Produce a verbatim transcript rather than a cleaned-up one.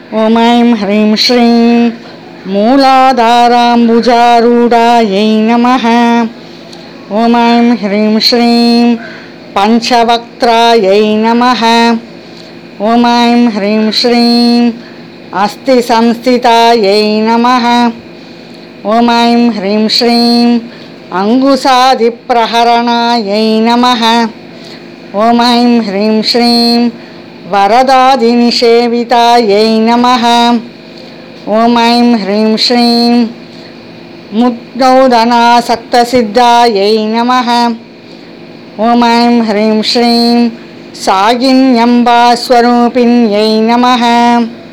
ॐ ऐं ह्रीं श्रीं मूलाधाराम्बुजारूढायै नमः। ॐ ऐं ह्रीं श्रीं पञ्चवक्त्रायै नमः। ॐ ऐं ह्रीं श्रीं अस्थिसंस्थितायै नमः। ॐ ऐं ह्रीं श्रीं अङ्गुसादिप्रहरणायै नमः। ॐ ऐं ह्रीं श्रीं वरदादिनिषेवितायै नमः। ॐ ऐं ह्रीं श्रीं मुग्धौदनासक्तसिद्धायै नमः। ॐ ऐं ह्रीं श्रीं सागिन्यम्बास्वरूपिण्यै नमः।